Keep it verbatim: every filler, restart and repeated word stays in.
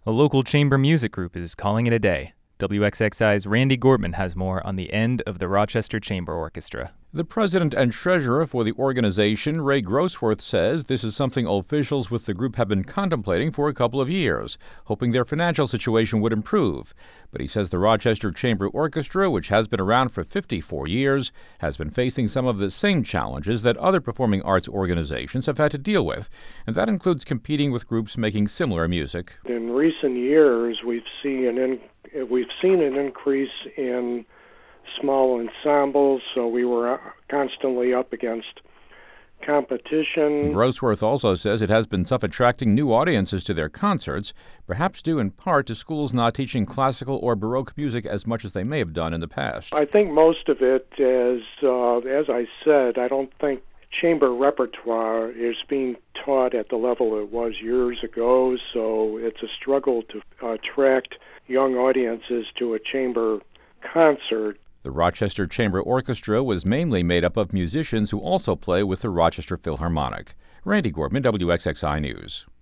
A local chamber music group is calling it a day. W X X I's Randy Gortman has more on the end of the Rochester Chamber Orchestra. The president and treasurer for the organization, Ray Grossworth, says this is something officials with the group have been contemplating for a couple of years, hoping their financial situation would improve. But he says the Rochester Chamber Orchestra, which has been around for fifty-four years, has been facing some of the same challenges that other performing arts organizations have had to deal with, and that includes competing with groups making similar music. In recent years, we've seen an in, we've seen an increase in small ensembles, so we were constantly up against competition. Grossworth also says it has been tough attracting new audiences to their concerts, perhaps due in part to schools not teaching classical or Baroque music as much as they may have done in the past. I think most of it is, uh, as I said, I don't think chamber repertoire is being taught at the level it was years ago, so it's a struggle to attract young audiences to a chamber concert. The Rochester Chamber Orchestra was mainly made up of musicians who also play with the Rochester Philharmonic. Randy Gortman, W X X I News.